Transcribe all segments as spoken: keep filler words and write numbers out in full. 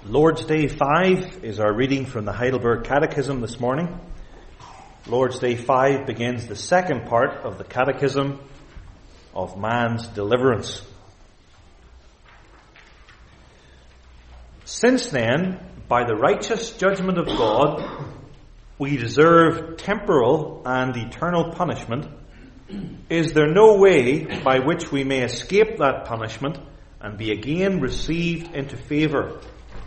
Lord's Day five is our reading from the Heidelberg Catechism this morning. Lord's Day five begins the second part of the Catechism of man's deliverance. Since then, by the righteous judgment of God, we deserve temporal and eternal punishment, is there no way by which we may escape that punishment and be again received into favour?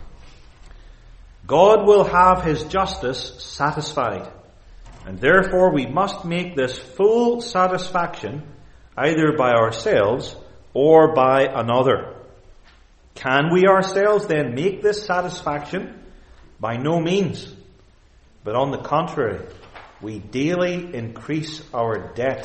God will have his justice satisfied, and therefore we must make this full satisfaction either by ourselves or by another. Can we ourselves then make this satisfaction? By no means. But on the contrary, we daily increase our debt.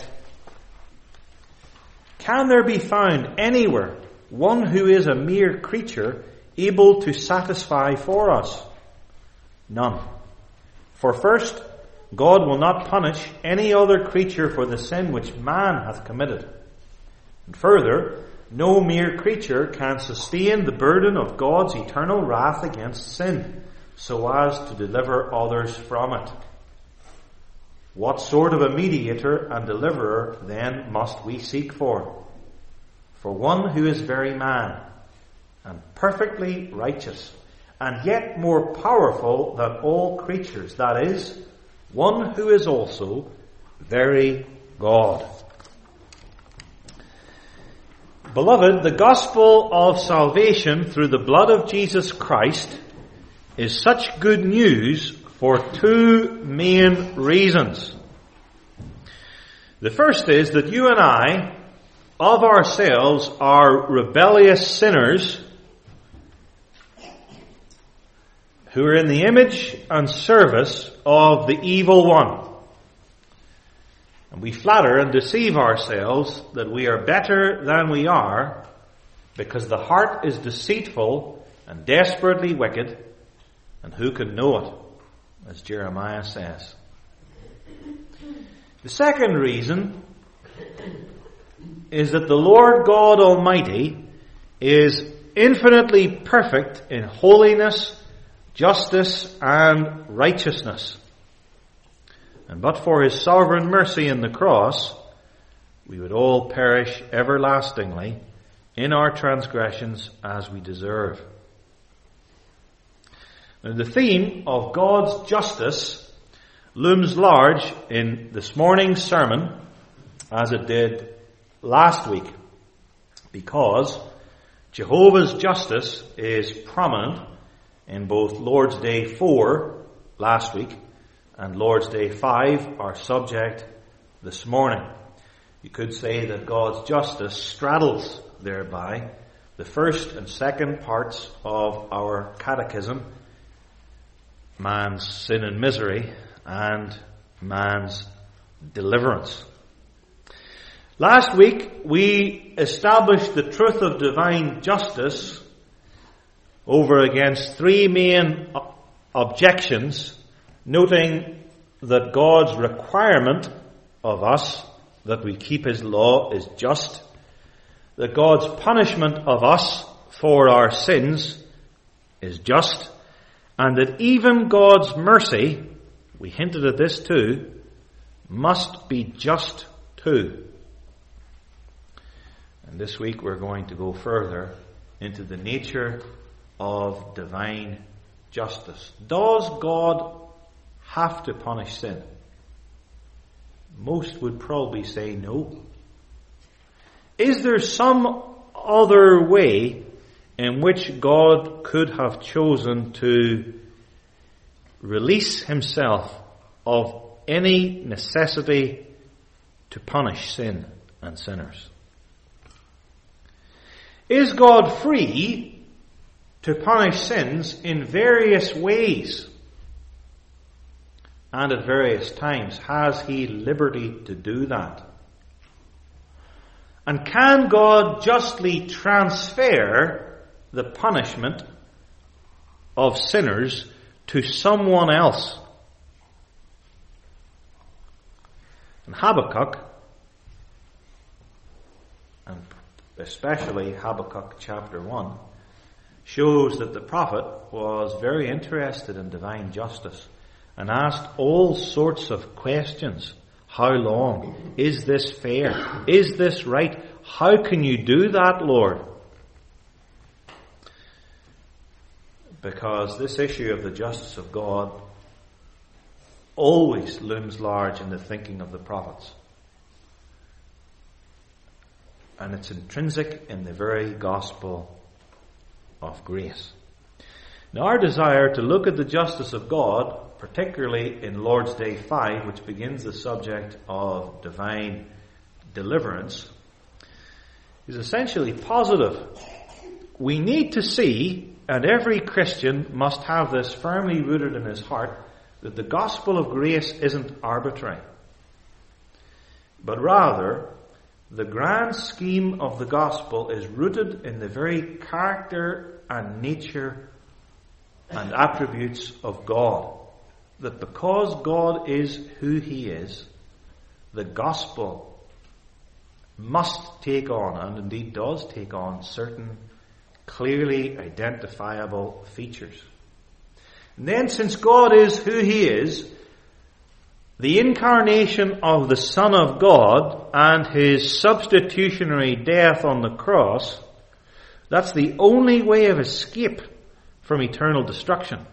Can there be found anywhere one who is a mere creature able to satisfy for us? None. For first, God will not punish any other creature for the sin which man hath committed. And further, no mere creature can sustain the burden of God's eternal wrath against sin, so as to deliver others from it. What sort of a mediator and deliverer then must we seek for? For one who is very man, and perfectly righteous, and yet more powerful than all creatures, that is, one who is also very God. Beloved, the gospel of salvation through the blood of Jesus Christ is such good news for two main reasons. The first is that you and I, of ourselves, are rebellious sinners who are in the image and service of the evil one. And we flatter and deceive ourselves that we are better than we are, because the heart is deceitful and desperately wicked, and who can know it, as Jeremiah says. The second reason is that the Lord God Almighty is infinitely perfect in holiness, justice, and righteousness. And but for his sovereign mercy in the cross, we would all perish everlastingly in our transgressions as we deserve. Now, the theme of God's justice looms large in this morning's sermon, as it did last week, because Jehovah's justice is prominent in both Lord's Day four last week and Lord's Day five, our subject this morning. You could say that God's justice straddles thereby the first and second parts of our catechism, man's sin and misery and man's deliverance. Last week we established the truth of divine justice over against three main objections, noting that God's requirement of us that we keep his law is just, that God's punishment of us for our sins is just, and that even God's mercy, we hinted at this too, must be just too. And this week we're going to go further into the nature of divine justice. Does God have to punish sin? Most would probably say no. Is there some other way in which God could have chosen to release himself of any necessity to punish sin and sinners? Is God free to punish sins in various ways and at various times? Has he liberty to do that? And can God justly transfer the punishment of sinners to someone else? In Habakkuk, and especially Habakkuk chapter one, shows that the prophet was very interested in divine justice and asked all sorts of questions. How long? Is this fair? Is this right? How can you do that, Lord? Because this issue of the justice of God always looms large in the thinking of the prophets. And it's intrinsic in the very gospel of grace. Now, our desire to look at the justice of God, particularly in Lord's Day five, which begins the subject of divine deliverance, is essentially positive. We need to see, and every Christian must have this firmly rooted in his heart, that the gospel of grace isn't arbitrary, but rather the grand scheme of the gospel is rooted in the very character and nature and attributes of God. That because God is who He is, the gospel must take on, and indeed does take on, certain clearly identifiable features. And then, since God is who He is, the incarnation of the Son of God and His substitutionary death on the cross, that's the only way of escape from eternal destruction.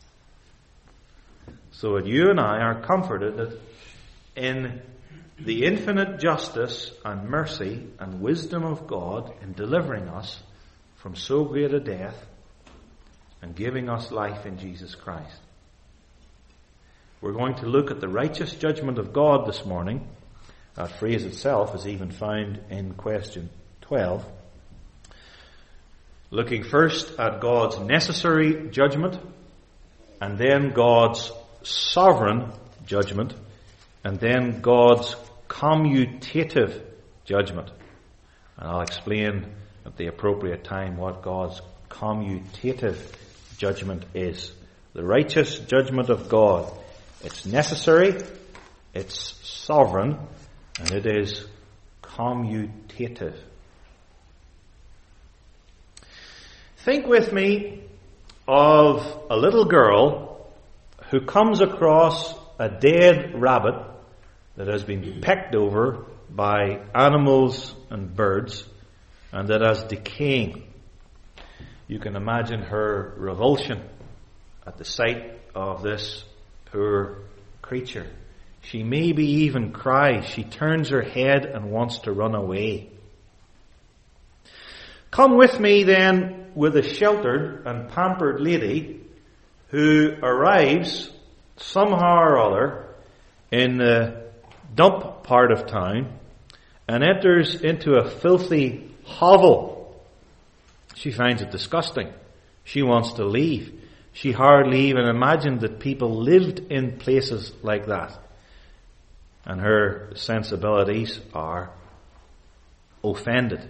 So that you and I are comforted that in the infinite justice and mercy and wisdom of God in delivering us from so great a death and giving us life in Jesus Christ. We're going to look at the righteous judgment of God this morning. That phrase itself is even found in question twelve. Looking first at God's necessary judgment, and then God's sovereign judgment, and then God's commutative judgment. And I'll explain at the appropriate time what God's commutative judgment is. The righteous judgment of God. It's necessary, it's sovereign, and it is commutative. Think with me of a little girl who comes across a dead rabbit that has been pecked over by animals and birds and that is decaying. You can imagine her revulsion at the sight of this poor creature. She maybe even cries. She turns her head and wants to run away. Come with me then with a sheltered and pampered lady who arrives somehow or other in the dump part of town and enters into a filthy hovel. She finds it disgusting. She wants to leave. She hardly even imagined that people lived in places like that. And her sensibilities are offended.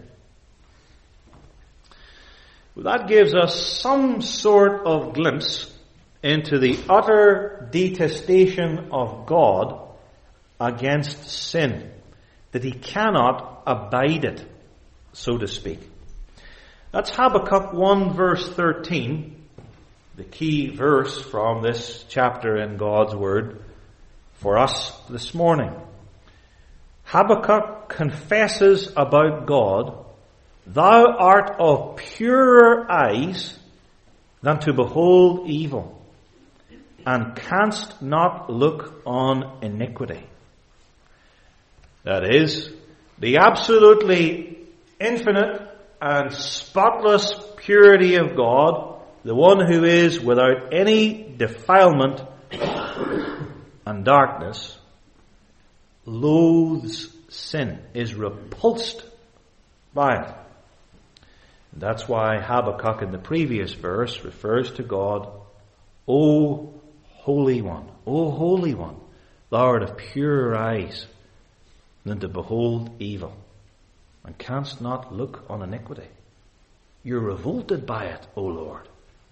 That gives us some sort of glimpse into the utter detestation of God against sin, that He cannot abide it, so to speak. That's Habakkuk one verse thirteen, the key verse from this chapter in God's Word for us this morning. Habakkuk confesses about God, "Thou art of purer eyes than to behold evil, and canst not look on iniquity." That is, the absolutely infinite and spotless purity of God, the one who is without any defilement and darkness, loathes sin, is repulsed by it. That's why Habakkuk in the previous verse refers to God, O Holy One, O Holy One, thou art of purer eyes than to behold evil, and canst not look on iniquity. You're revolted by it, O Lord.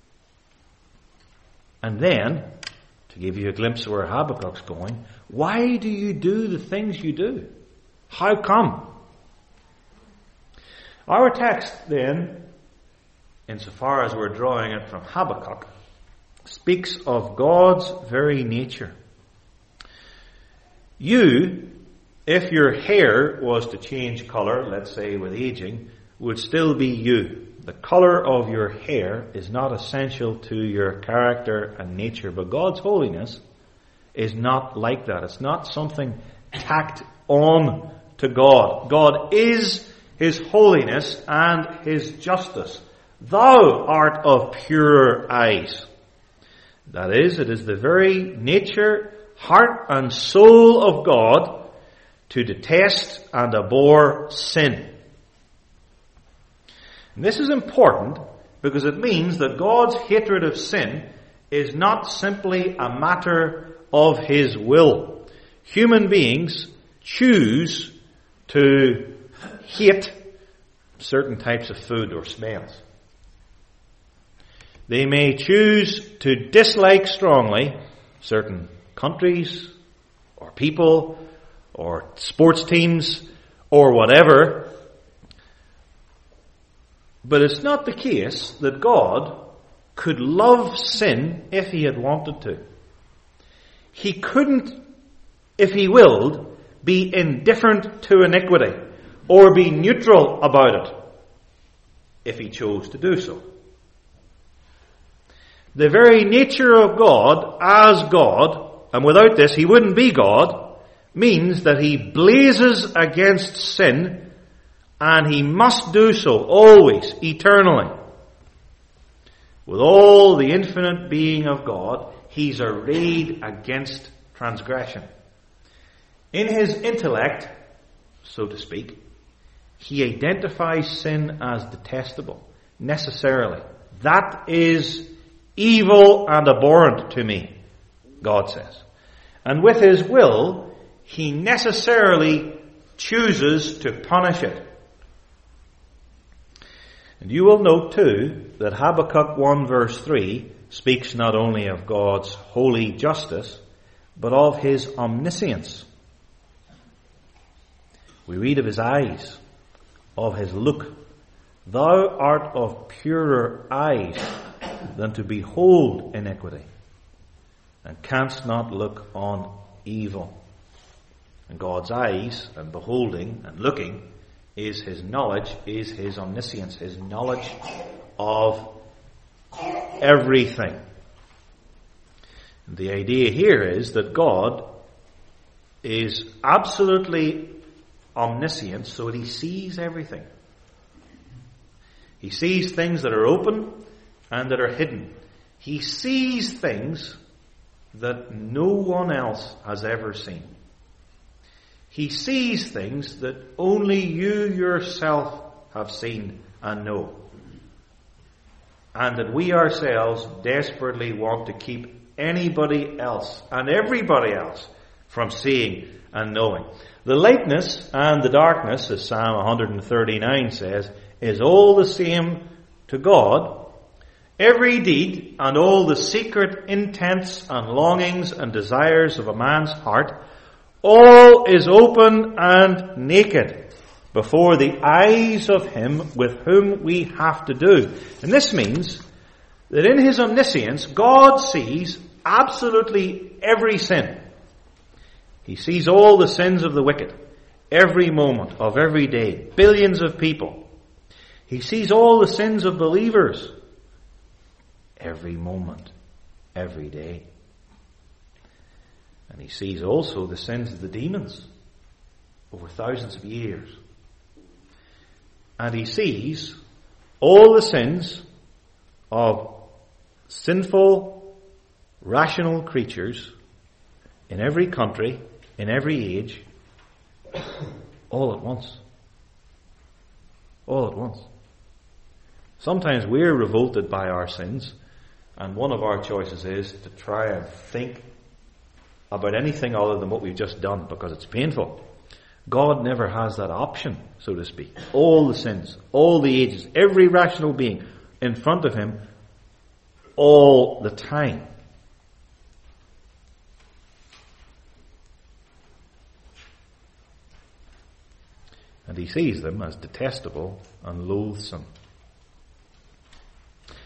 And then, to give you a glimpse of where Habakkuk's going, why do you do the things you do? How come? Our text then insofar as we're drawing it from Habakkuk, speaks of God's very nature. You, if your hair was to change colour, let's say with aging, would still be you. The colour of your hair is not essential to your character and nature, but God's holiness is not like that. It's not something tacked on to God. God is His holiness and His justice. Thou art of purer eyes. That is, it is the very nature, heart and soul of God to detest and abhor sin. And this is important because it means that God's hatred of sin is not simply a matter of His will. Human beings choose to hate certain types of food or smells. They may choose to dislike strongly certain countries or people or sports teams or whatever. But it's not the case that God could love sin if He had wanted to. He couldn't, if He willed, be indifferent to iniquity or be neutral about it if He chose to do so. The very nature of God as God, and without this He wouldn't be God, means that He blazes against sin, and He must do so always, eternally. With all the infinite being of God, He's arrayed against transgression. In His intellect, so to speak, He identifies sin as detestable, necessarily. That is evil and abhorrent to me, God says. And with His will, He necessarily chooses to punish it. And you will note too that Habakkuk one verse three speaks not only of God's holy justice, but of His omniscience. We read of His eyes, of His look. Thou art of purer eyes than to behold iniquity, and canst not look on evil. And God's eyes, and beholding and looking, is His knowledge, is His omniscience, His knowledge of everything. And the idea here is that God is absolutely omniscient, so that He sees everything. He sees things that are open and that are hidden. He sees things that no one else has ever seen. He sees things that only you yourself have seen and know. And that we ourselves desperately want to keep anybody else and everybody else from seeing and knowing. The lightness and the darkness, as Psalm one thirty-nine says, is all the same to God. Every deed and all the secret intents and longings and desires of a man's heart, all is open and naked before the eyes of Him with whom we have to do. And this means that in His omniscience, God sees absolutely every sin. He sees all the sins of the wicked, every moment of every day, billions of people. He sees all the sins of believers, every moment, every day. And He sees also the sins of the demons over thousands of years. And He sees all the sins of sinful, rational creatures in every country, in every age, all at once. All at once. Sometimes we're revolted by our sins, and one of our choices is to try and think about anything other than what we've just done because it's painful. God never has that option, so to speak. All the sins, all the ages, every rational being in front of Him all the time. And He sees them as detestable and loathsome.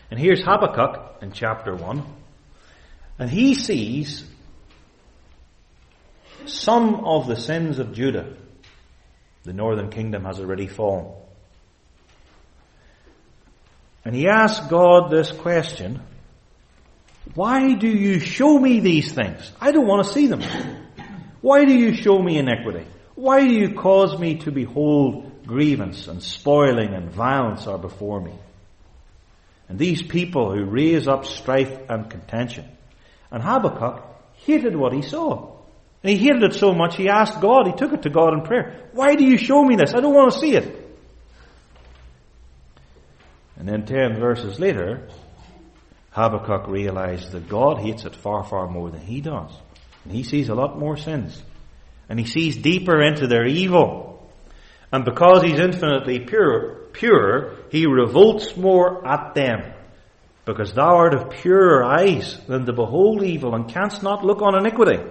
And here's Habakkuk in chapter one. And he sees some of the sins of Judah. The northern kingdom has already fallen. And he asks God this question: why do you show me these things? I don't want to see them. Why do you show me iniquity? Why do you cause me to behold grievance and spoiling and violence are before me? And these people who raise up strife and contention. And Habakkuk hated what he saw. And he hated it so much he asked God, he took it to God in prayer. Why do you show me this? I don't want to see it. And then ten verses later, Habakkuk realized that God hates it far, far more than he does. And he sees a lot more sins. And he sees deeper into their evil. And because he's infinitely pure, pure, he revolts more at them. Because thou art of purer eyes than to behold evil, and canst not look on iniquity.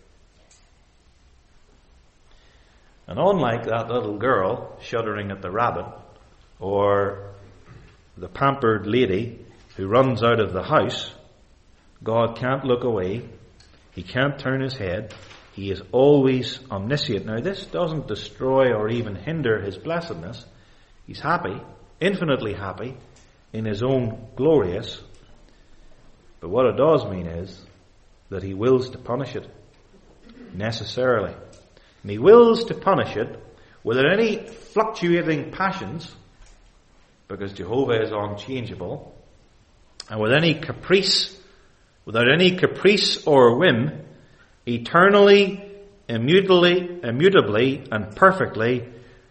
And unlike that little girl shuddering at the rabbit, or the pampered lady who runs out of the house, God can't look away. He can't turn his head. He is always omniscient. Now, this doesn't destroy or even hinder his blessedness. He's happy, infinitely happy, in his own glorious. But what it does mean is that he wills to punish it necessarily. And he wills to punish it without any fluctuating passions, because Jehovah is unchangeable, and with any caprice, without any caprice or whim, eternally, immutably, immutably and perfectly,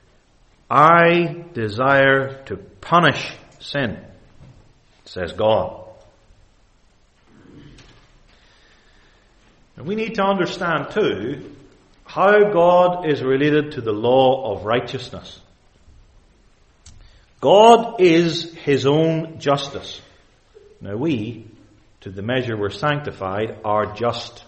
I desire to punish sin, says God. And we need to understand too how God is related to the law of righteousness. God is his own justice. Now we, to the measure we're sanctified, are just.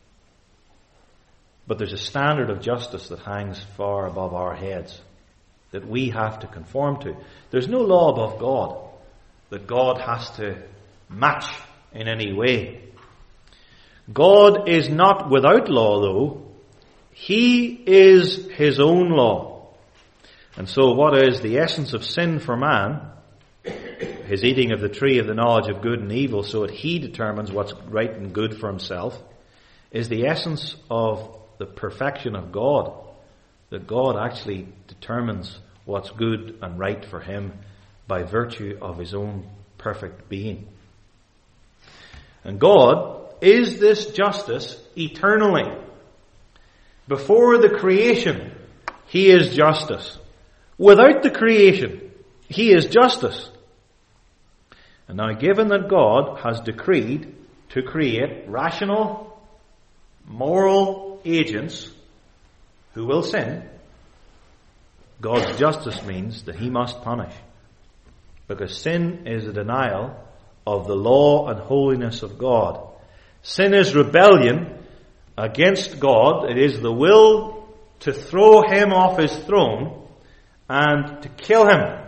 But there's a standard of justice that hangs far above our heads that we have to conform to. There's no law above God that God has to match in any way. God is not without law, though. He is his own law. And so what is the essence of sin for man? His eating of the tree of the knowledge of good and evil, so that he determines what's right and good for himself, is the essence of the perfection of God. That God actually determines what's good and right for him by virtue of his own perfect being. And God is this justice eternally. Before the creation, he is justice. Without the creation, he is justice. And now, given that God has decreed to create rational, moral agents who will sin, God's justice means that he must punish. Because sin is a denial of the law and holiness of God. Sin is rebellion against God. It is the will to throw him off his throne and to kill him.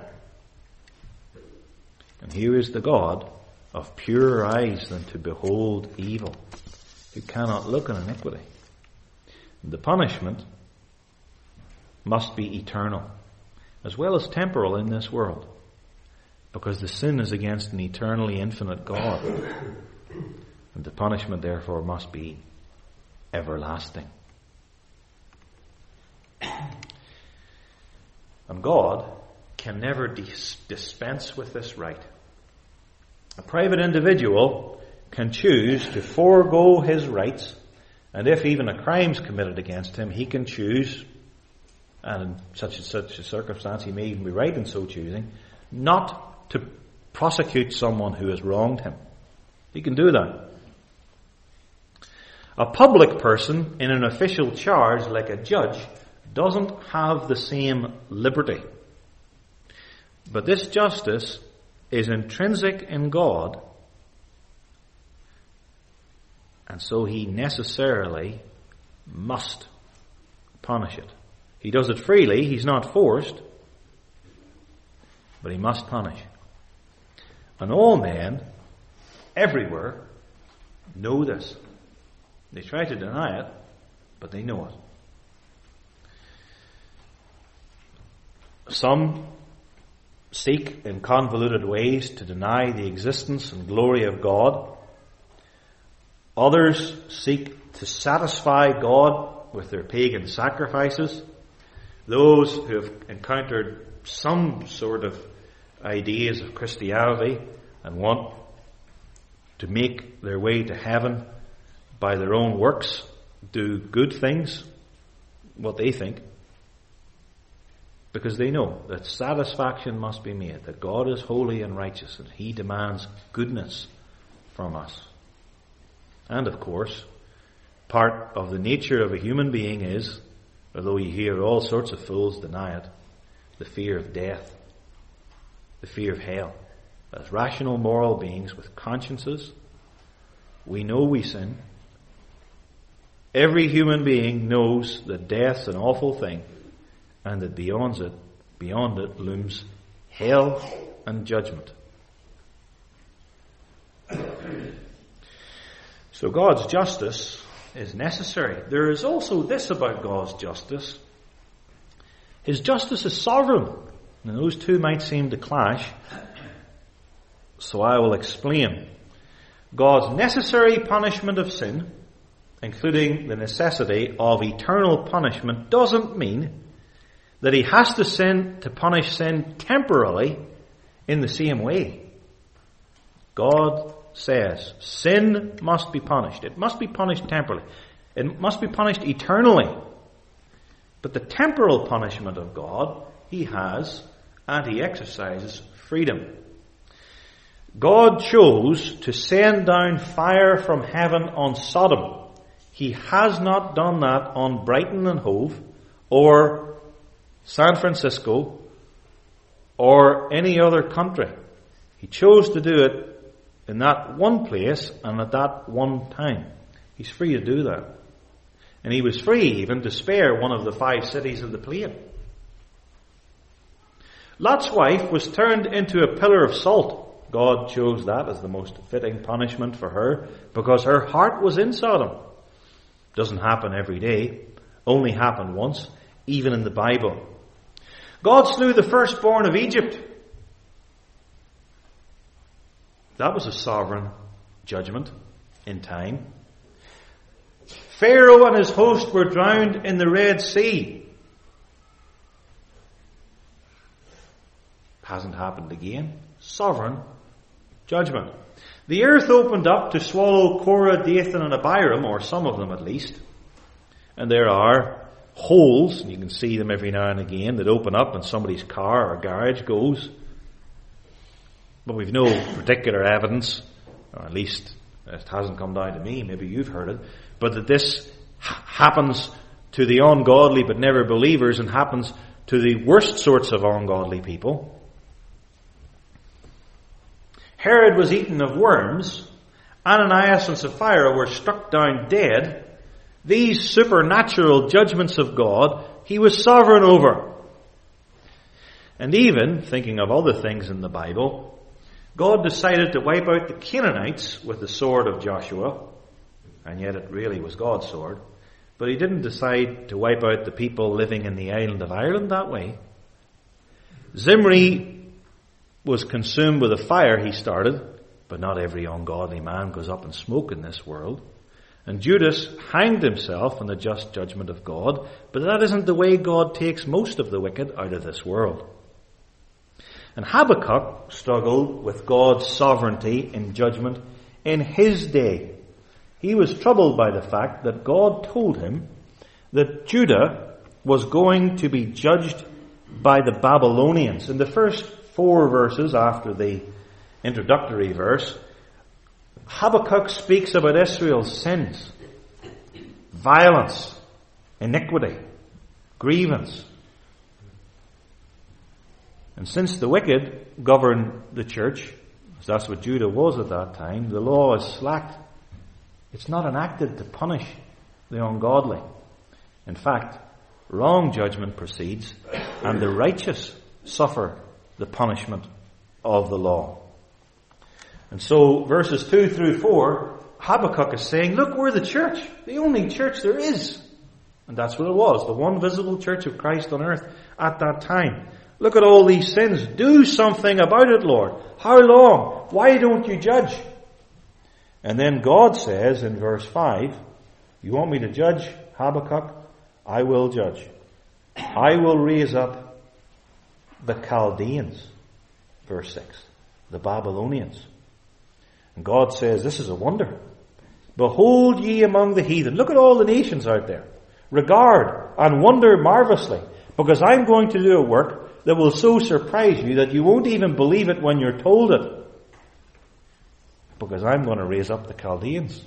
And here is the God of purer eyes than to behold evil, who cannot look on iniquity. The punishment must be eternal, as well as temporal in this world, because the sin is against an eternally infinite God. And the punishment, therefore, must be everlasting. And God can never dis- dispense with this right. A private individual can choose to forego his rights, and if even a crime is committed against him, he can choose, and in such and such a circumstance he may even be right in so choosing, not to prosecute someone who has wronged him. He can do that. A public person in an official charge like a judge doesn't have the same liberty. But this justice is intrinsic in God, and so he necessarily must punish it. He does it freely, he's not forced, but he must punish. And all men, everywhere, know this. They try to deny it, but they know it. Some seek in convoluted ways to deny the existence and glory of God. Others seek to satisfy God with their pagan sacrifices. Those who have encountered some sort of ideas of Christianity and want to make their way to heaven by their own works, do good things, what they think, because they know that satisfaction must be made, that God is holy and righteous, and He demands goodness from us. And of course, part of the nature of a human being is, although you hear all sorts of fools deny it, the fear of death, the fear of hell. As rational moral beings with consciences, we know we sin. Every human being knows that death's an awful thing, and that beyond it, beyond it looms hell and judgment. So God's justice is necessary. There is also this about God's justice. His justice is sovereign. And those two might seem to clash. So I will explain. God's necessary punishment of sin, including the necessity of eternal punishment, doesn't mean that He has to sin to punish sin temporarily in the same way. God says sin must be punished. It must be punished temporarily. It must be punished eternally. But the temporal punishment of God, He has, and He exercises freedom. God chose to send down fire from heaven on Sodom. He has not done that on Brighton and Hove, or San Francisco, or any other country. He chose to do it in that one place and at that one time. He's free to do that. And He was free even to spare one of the five cities of the plain. Lot's wife was turned into a pillar of salt. God chose that as the most fitting punishment for her because her heart was in Sodom. Doesn't happen every day. Only happened once, even in the Bible. God slew the firstborn of Egypt. That was a sovereign judgment in time. Pharaoh and his host were drowned in the Red Sea. Hasn't happened again. Sovereign judgment. The earth opened up to swallow Korah, Dathan and Abiram, or some of them at least. And there are holes, and you can see them every now and again, that open up when somebody's car or garage goes. But we've no particular evidence, or at least it hasn't come down to me, maybe you've heard it, but that this ha- happens to the ungodly but never believers and happens to the worst sorts of ungodly people. Herod was eaten of worms. Ananias and Sapphira were struck down dead. These supernatural judgments of God, He was sovereign over. And even, thinking of other things in the Bible, God decided to wipe out the Canaanites with the sword of Joshua, and yet it really was God's sword. But He didn't decide to wipe out the people living in the island of Ireland that way. Zimri was consumed with a fire he started, but not every ungodly man goes up in smoke in this world. And Judas hanged himself in the just judgment of God, but that isn't the way God takes most of the wicked out of this world. And Habakkuk struggled with God's sovereignty in judgment in his day. He was troubled by the fact that God told him that Judah was going to be judged by the Babylonians. In the first four verses after the introductory verse, Habakkuk speaks about Israel's sins, violence, iniquity, grievance. And since the wicked govern the church, as that's what Judah was at that time, the law is slacked. It's not enacted to punish the ungodly. In fact, wrong judgment proceeds, and the righteous suffer the punishment of the law. And so verses two through four, Habakkuk is saying, look, we're the church, the only church there is. And that's what it was, the one visible church of Christ on earth at that time. Look at all these sins. Do something about it, Lord. How long? Why don't you judge? And then God says in verse five, you want me to judge, Habakkuk? I will judge. I will raise up the Chaldeans. Verse six. The Babylonians. And God says, this is a wonder. Behold ye among the heathen. Look at all the nations out there. Regard and wonder marvelously, because I'm going to do a work that will so surprise you that you won't even believe it when you're told it. Because I'm going to raise up the Chaldeans.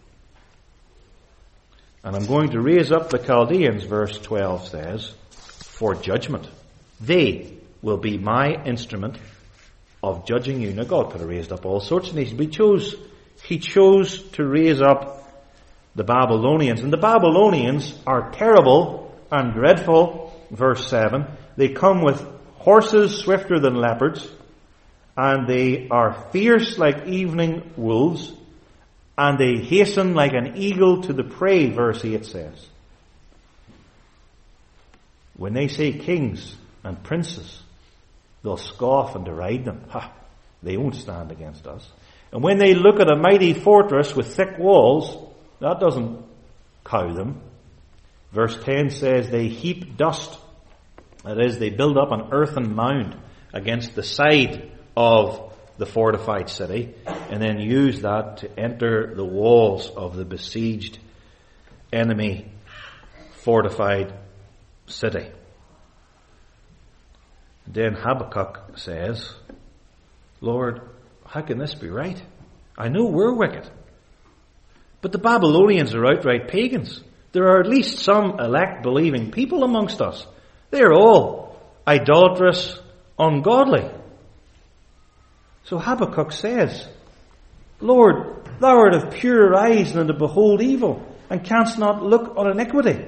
And I'm going to raise up the Chaldeans, verse twelve says, for judgment. They will be my instrument of judging you. Now God could have raised up all sorts of nations, but he chose, he chose to raise up the Babylonians. And the Babylonians are terrible and dreadful, verse seven. They come with horses swifter than leopards, and they are fierce like evening wolves, and they hasten like an eagle to the prey, verse eight says. When they say kings and princes, they'll scoff and deride them. Ha! They won't stand against us. And when they look at a mighty fortress with thick walls, that doesn't cow them. Verse ten says they heap dust. That is, they build up an earthen mound against the side of the fortified city and then use that to enter the walls of the besieged enemy fortified city. Then Habakkuk says, Lord, how can this be right? I know we're wicked. But the Babylonians are outright pagans. There are at least some elect believing people amongst us. They are all idolatrous, ungodly. So Habakkuk says, Lord, thou art of purer eyes than to behold evil, and canst not look on iniquity.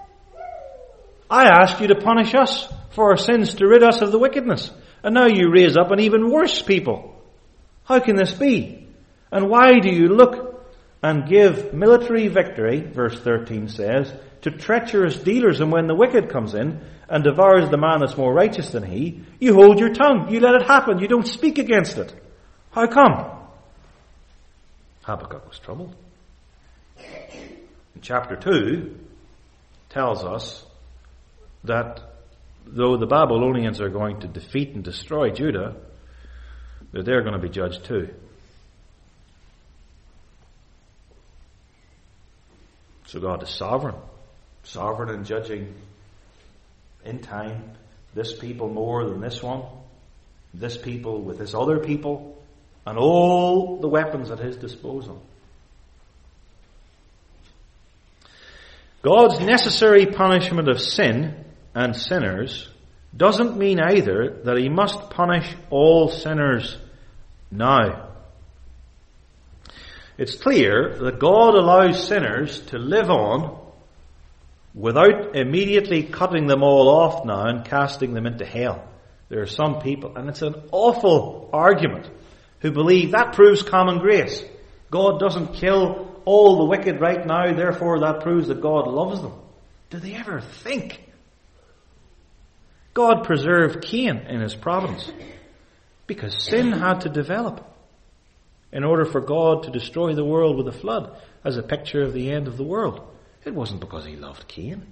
I asked you to punish us for our sins, to rid us of the wickedness. And now you raise up an even worse people. How can this be? And why do you look and give military victory, verse thirteen says, to treacherous dealers, and when the wicked comes in and devours the man that's more righteous than he, you hold your tongue, you let it happen, you don't speak against it. How come? Habakkuk was troubled. And chapter two tells us that though the Babylonians are going to defeat and destroy Judah, that they're going to be judged too. So God is sovereign. Sovereign in judging in time this people more than this one, this people with this other people, and all the weapons at his disposal. God's necessary punishment of sin and sinners doesn't mean either that he must punish all sinners now. It's clear that God allows sinners to live on without immediately cutting them all off now and casting them into hell. There are some people, and it's an awful argument, who believe that proves common grace. God doesn't kill all the wicked right now, therefore that proves that God loves them. Do they ever think? God preserved Cain in his providence because sin had to develop in order for God to destroy the world with a flood as a picture of the end of the world. It wasn't because he loved Cain.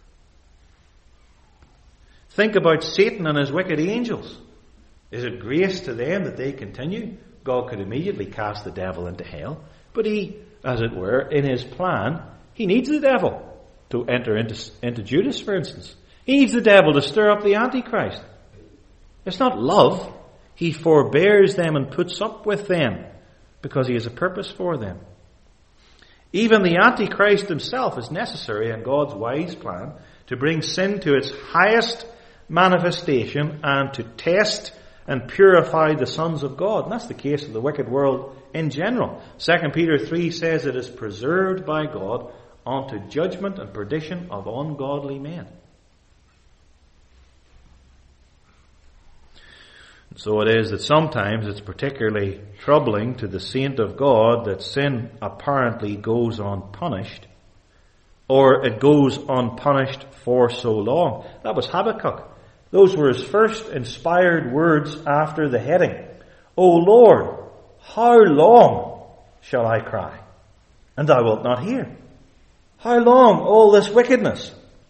Think about Satan and his wicked angels. Is it grace to them that they continue? God could immediately cast the devil into hell, but he, as it were, in his plan, he needs the devil to enter into, into Judas, for instance. He needs the devil to stir up the Antichrist. It's not love. He forbears them and puts up with them because he has a purpose for them. Even the Antichrist himself is necessary in God's wise plan to bring sin to its highest manifestation and to test and purify the sons of God. And that's the case of the wicked world in general. Second Peter three says it is preserved by God unto judgment and perdition of ungodly men. So it is that sometimes it's particularly troubling to the saint of God that sin apparently goes unpunished, or it goes unpunished for so long. That was Habakkuk. Those were his first inspired words after the heading. O Lord, how long shall I cry, and thou wilt not hear? How long all this wickedness?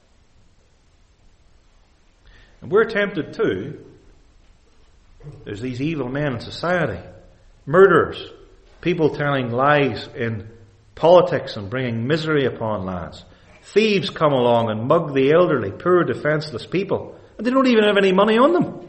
And we're tempted too. There's these evil men in society, murderers, people telling lies in politics and bringing misery upon lads. Thieves come along and mug the elderly, poor, defenseless people, and they don't even have any money on them.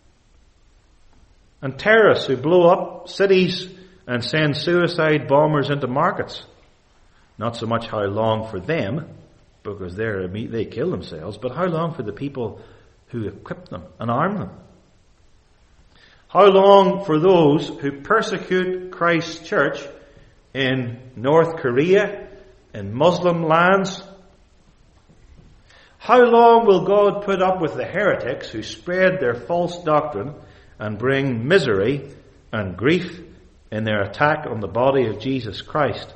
And terrorists who blow up cities and send suicide bombers into markets. Not so much how long for them, because they're, they kill themselves, but how long for the people who equip them and arm them. How long for those who persecute Christ's church in North Korea, in Muslim lands? How long will God put up with the heretics who spread their false doctrine and bring misery and grief in their attack on the body of Jesus Christ?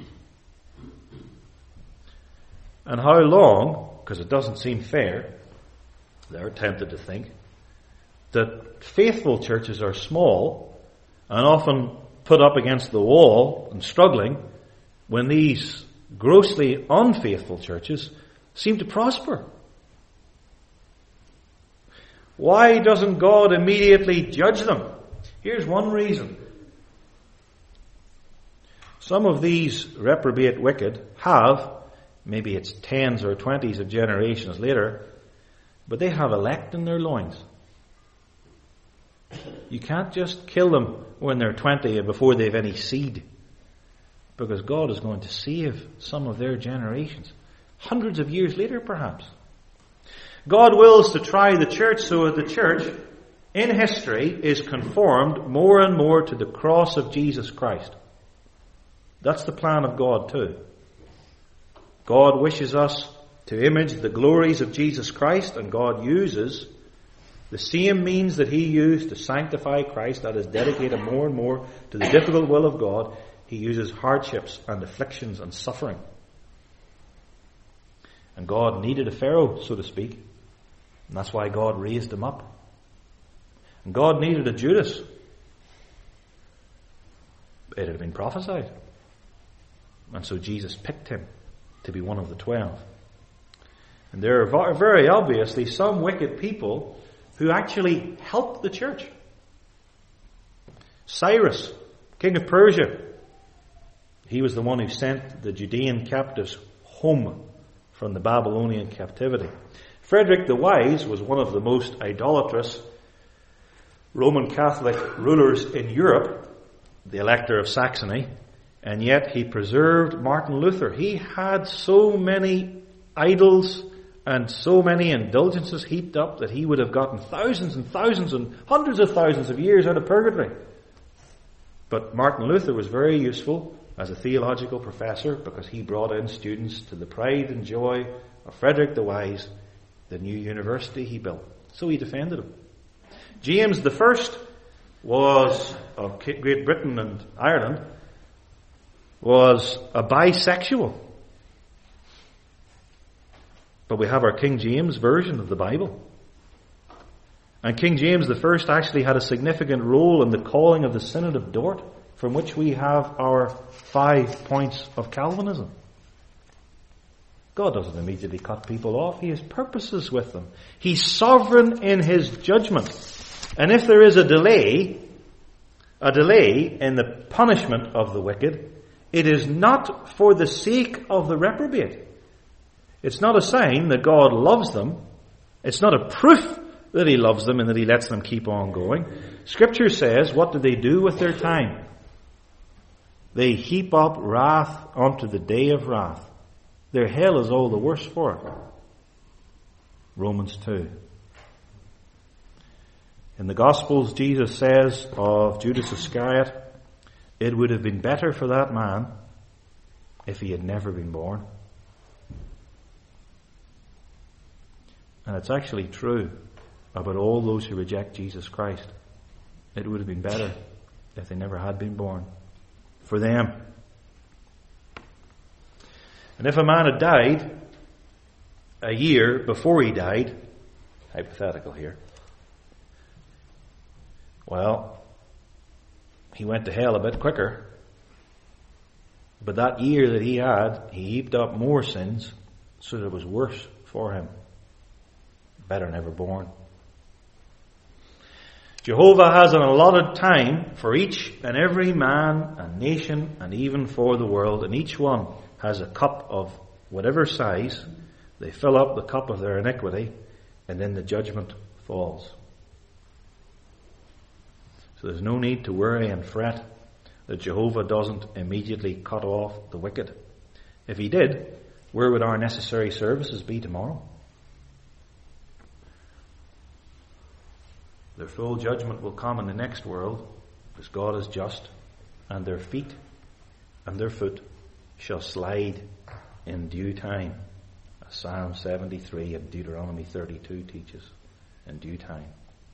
And how long, because it doesn't seem fair, they're tempted to think, that faithful churches are small and often put up against the wall and struggling when these grossly unfaithful churches seem to prosper. Why doesn't God immediately judge them? Here's one reason. Some of these reprobate wicked have, maybe it's tens or twenties of generations later, but they have elect in their loins. You can't just kill them when they're twenty and before they have any seed, because God is going to save some of their generations. Hundreds of years later, perhaps. God wills to try the church so that the church in history is conformed more and more to the cross of Jesus Christ. That's the plan of God too. God wishes us to image the glories of Jesus Christ, and God uses the same means that He used to sanctify Christ, that is, dedicate Him more and more to the difficult will of God. He uses hardships and afflictions and suffering. And God needed a Pharaoh, so to speak. And that's why God raised him up. And God needed a Judas. It had been prophesied. And so Jesus picked him to be one of the twelve. And there are very obviously some wicked people who actually helped the church. Cyrus, king of Persia, he was the one who sent the Judean captives home from the Babylonian captivity. Frederick the Wise was one of the most idolatrous Roman Catholic rulers in Europe, the Elector of Saxony, and yet he preserved Martin Luther. He had so many idols and so many indulgences heaped up that he would have gotten thousands and thousands and hundreds of thousands of years out of purgatory. But Martin Luther was very useful as a theological professor because he brought in students to the pride and joy of Frederick the Wise, the new university he built. So he defended him. James the First was, of Great Britain and Ireland, was a bisexual. But we have our King James version of the Bible. And King James the First actually had a significant role in the calling of the Synod of Dort, from which we have our five points of Calvinism. God doesn't immediately cut people off. He has purposes with them. He's sovereign in His judgment. And if there is a delay, a delay in the punishment of the wicked, it is not for the sake of the reprobate. It's not a sign that God loves them. It's not a proof that He loves them and that He lets them keep on going. Scripture says, what do they do with their time? They heap up wrath unto the day of wrath. Their hell is all the worse for it. Romans two. In the Gospels, Jesus says of Judas Iscariot, it would have been better for that man if he had never been born. And it's actually true about all those who reject Jesus Christ. it would have been better if they never had been born. For them. And if a man had died a year before he died, hypothetical here, well, he went to hell a bit quicker. But that year that he had, he heaped up more sins, so that it was worse for him. Better never born. Jehovah has an allotted time for each and every man and nation and even for the world, and each one has a cup of whatever size. They fill up the cup of their iniquity, and then the judgment falls. So there's no need to worry and fret that Jehovah doesn't immediately cut off the wicked. If he did, where would our necessary services be tomorrow? Their full judgment will come in the next world, because God is just, and their feet and their foot shall slide in due time. As Psalm seventy-three and Deuteronomy thirty-two teaches, in due time.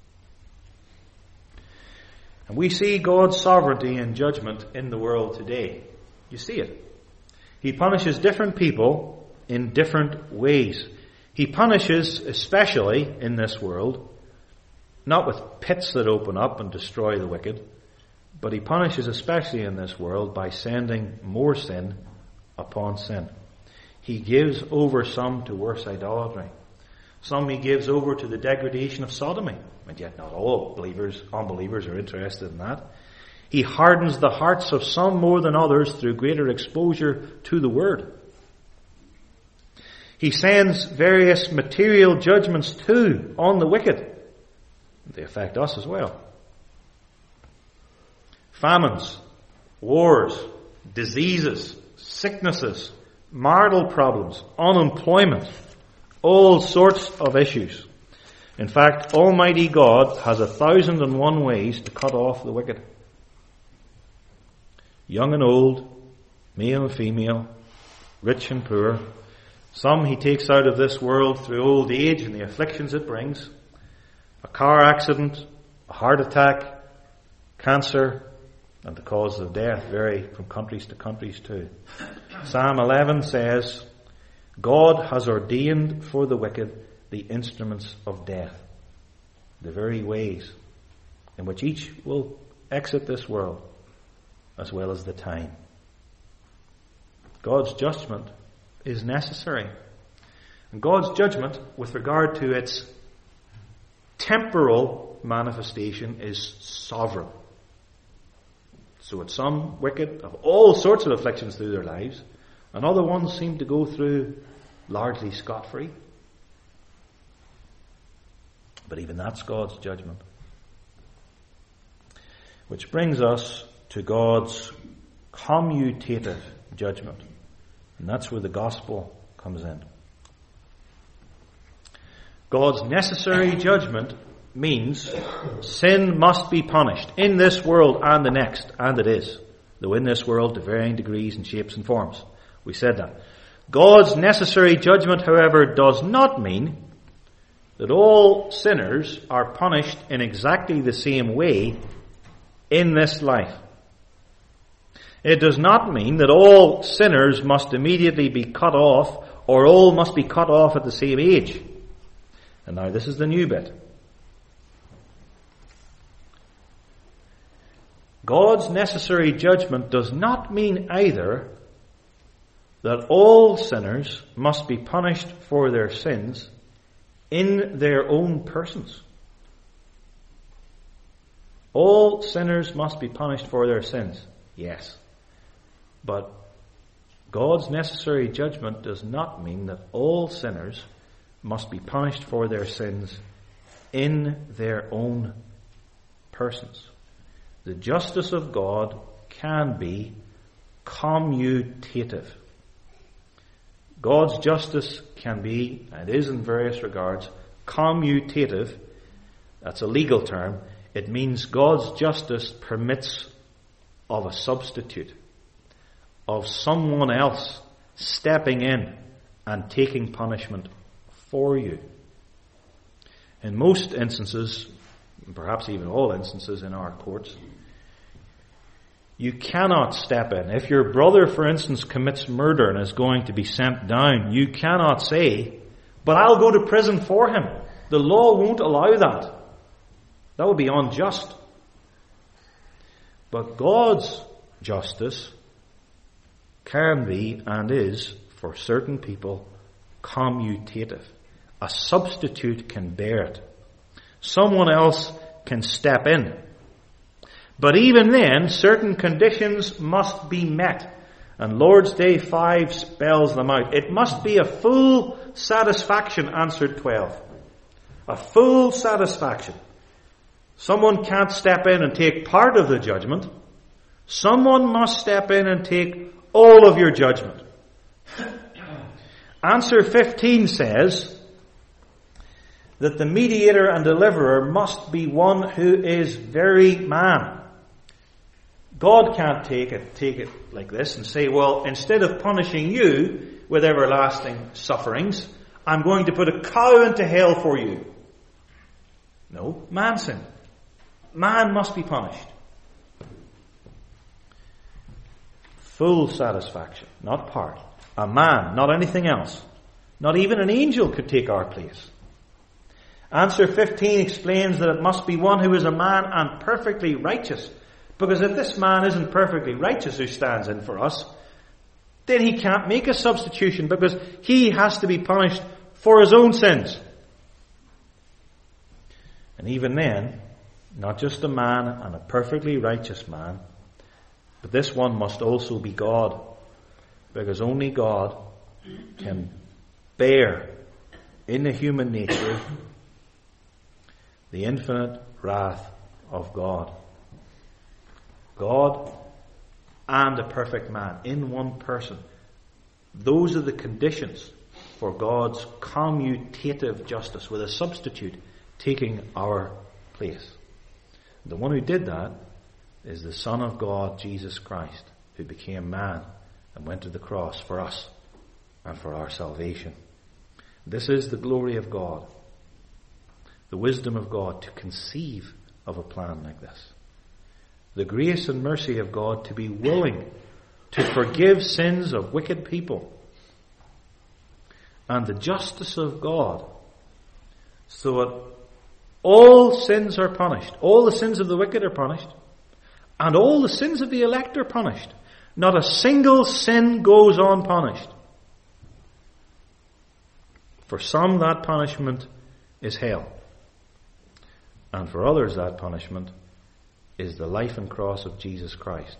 And we see God's sovereignty and judgment in the world today. You see it. He punishes different people in different ways. He punishes especially in this world, not with pits that open up and destroy the wicked, but he punishes especially in this world by sending more sin upon sin. He gives over some to worse idolatry. Some he gives over to the degradation of sodomy. And yet not all believers, unbelievers are interested in that. He hardens the hearts of some more than others through greater exposure to the Word. He sends various material judgments too on the wicked. They affect us as well. Famines, wars, diseases, sicknesses, marital problems, unemployment, all sorts of issues. In fact, Almighty God has a thousand and one ways to cut off the wicked. Young and old, male and female, rich and poor. Some he takes out of this world through old age and the afflictions it brings. A car accident, a heart attack, cancer, and the causes of death vary from countries to countries too. Psalm eleven says, God has ordained for the wicked the instruments of death, the very ways in which each will exit this world, as well as the time. God's judgment is necessary. And God's judgment with regard to its temporal manifestation is sovereign. So it's some wicked have all sorts of afflictions through their lives, and other ones seem to go through largely scot-free. But even that's God's judgment. Which brings us to God's commutative judgment. And that's where the gospel comes in. God's necessary judgment means sin must be punished in this world and the next, and it is. Though in this world to varying degrees and shapes and forms. We said that. God's necessary judgment, however, does not mean that all sinners are punished in exactly the same way in this life. It does not mean that all sinners must immediately be cut off, or all must be cut off at the same age. And now this is the new bit. God's necessary judgment does not mean either that all sinners must be punished for their sins in their own persons. All sinners must be punished for their sins, yes. But God's necessary judgment does not mean that all sinners must be punished for their sins in their own persons. The justice of God can be commutative. God's justice can be, and is in various regards, commutative. That's a legal term. It means God's justice permits of a substitute, of someone else stepping in and taking punishment for you. In most instances, perhaps even all instances in our courts. You cannot step in. If your brother, for instance, commits murder and is going to be sent down, you cannot say, but I'll go to prison for him. The law won't allow that. That would be unjust. But God's justice can be and is, for certain people, commutative. A substitute can bear it. Someone else can step in. But even then, certain conditions must be met. And Lord's Day five spells them out. It must be a full satisfaction, answered twelve. A full satisfaction. Someone can't step in and take part of the judgment. Someone must step in and take all of your judgment. Answer fifteen says that the mediator and deliverer must be one who is very man. God can't take it, take it like this and say, well, instead of punishing you with everlasting sufferings, I'm going to put a cow into hell for you. No, man sinned. Man must be punished. Full satisfaction, not part. A man, not anything else. Not even an angel could take our place. Answer fifteen explains that it must be one who is a man and perfectly righteous. Because if this man isn't perfectly righteous who stands in for us, then he can't make a substitution because he has to be punished for his own sins. And even then, not just a man and a perfectly righteous man, but this one must also be God. Because only God can bear in the human nature the infinite wrath of God. God and a perfect man in one person. Those are the conditions for God's commutative justice, with a substitute taking our place. The one who did that is the Son of God, Jesus Christ, who became man and went to the cross for us and for our salvation. This is the glory of God, the wisdom of God to conceive of a plan like this. The grace and mercy of God to be willing to forgive sins of wicked people. And the justice of God so that all sins are punished. All the sins of the wicked are punished. And all the sins of the elect are punished. Not a single sin goes unpunished. For some that punishment is hell. And for others that punishment is the life and cross of Jesus Christ.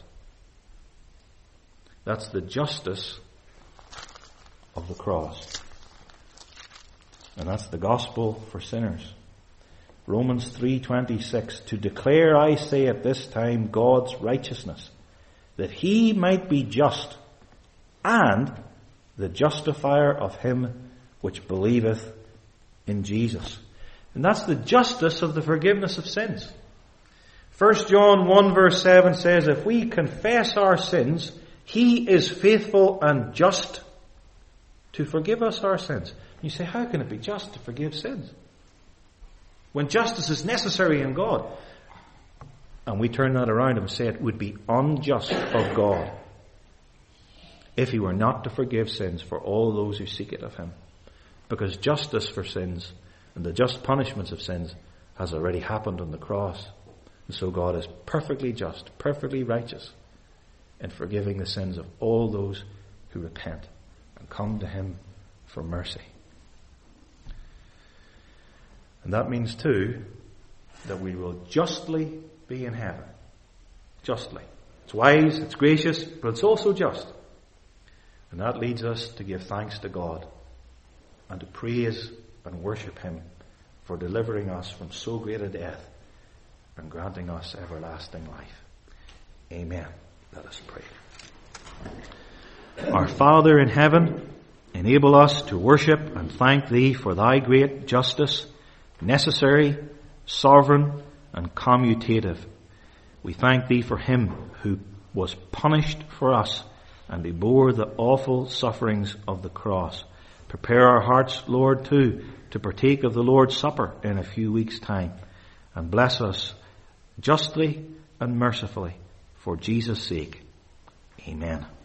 That's the justice of the cross. And that's the gospel for sinners. Romans three twenty-six, to declare, I say at this time, God's righteousness, that he might be just, and the justifier of him which believeth in Jesus. And that's the justice of the forgiveness of sins. First John one verse seven says, if we confess our sins, he is faithful and just to forgive us our sins. You say, how can it be just to forgive sins? When justice is necessary in God. And we turn that around and say it would be unjust of God if he were not to forgive sins for all those who seek it of him. Because justice for sins and the just punishments of sins has already happened on the cross. And so God is perfectly just, perfectly righteous in forgiving the sins of all those who repent and come to him for mercy. And that means too that we will justly be in heaven. Justly. It's wise, it's gracious, but it's also just. And that leads us to give thanks to God and to praise and worship him for delivering us from so great a death and granting us everlasting life. Amen. Let us pray. Our Father in heaven, enable us to worship and thank thee for thy great justice, necessary, sovereign, and commutative. We thank thee for him who was punished for us and who bore the awful sufferings of the cross. Prepare our hearts, Lord, too, to partake of the Lord's Supper in a few weeks' time. and bless us justly and mercifully for Jesus' sake. Amen.